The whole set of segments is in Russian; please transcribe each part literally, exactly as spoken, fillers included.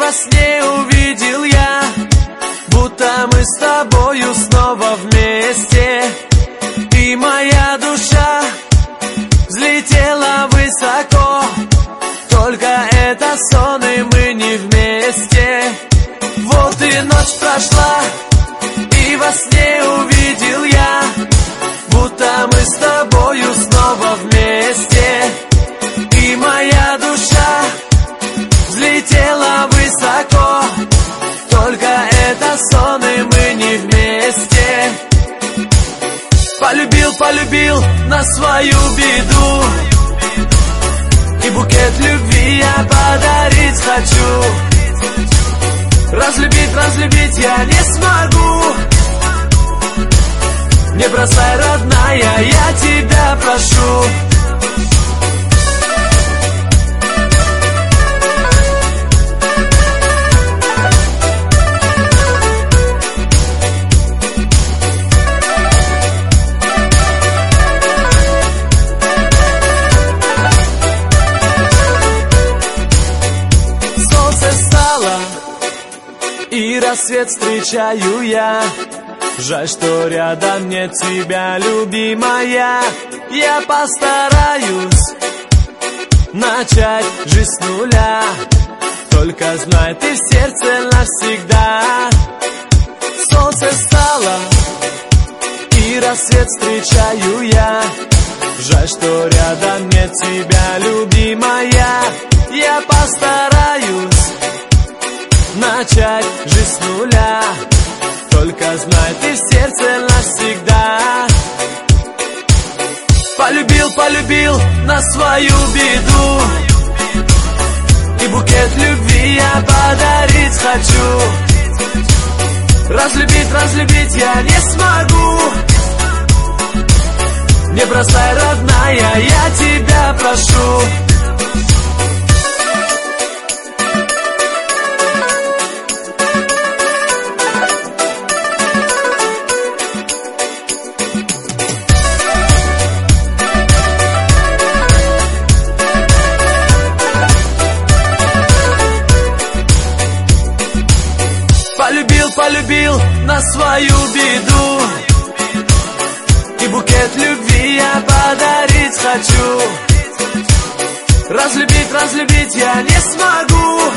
во сне увидел я, будто мы с тобою снова вместе. И моя душа взлетела высоко, только это сон, и мы не вместе. Вот и ночь прошла, и во сне увидел я, будто мы с тобою снова вместе. И моя душа взлетела высоко, только это сон, и мы не вместе. Полюбил, полюбил на свою беду, и букет любви я подарить хочу. Разлюбить, разлюбить я не смогу. Не бросай, родная, я тебя прошу. И рассвет встречаю я. Жаль, что рядом нет тебя, любимая. Я постараюсь начать жизнь с нуля, только знай, ты в сердце навсегда. Солнце встало, и рассвет встречаю я. Жаль, что рядом нет тебя, любимая. Я постараюсь начать жизнь с нуля, только знай, ты в сердце навсегда. Полюбил, полюбил на свою беду, и букет любви я подарить хочу. Разлюбить, разлюбить я не смогу. Не бросай, родная, я тебя прошу. Полюбил, полюбил на свою беду, и букет любви я подарить хочу. Разлюбить, разлюбить я не смогу.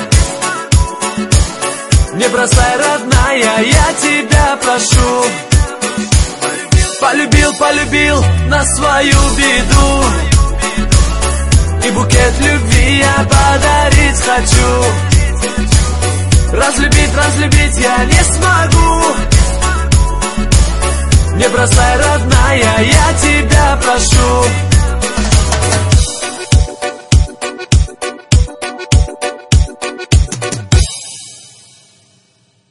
Не бросай, родная, я тебя прошу. Полюбил, полюбил на свою беду, и букет любви я подарить хочу. Разлюбить, разлюбить я не смогу. Не бросай, родная, я тебя прошу.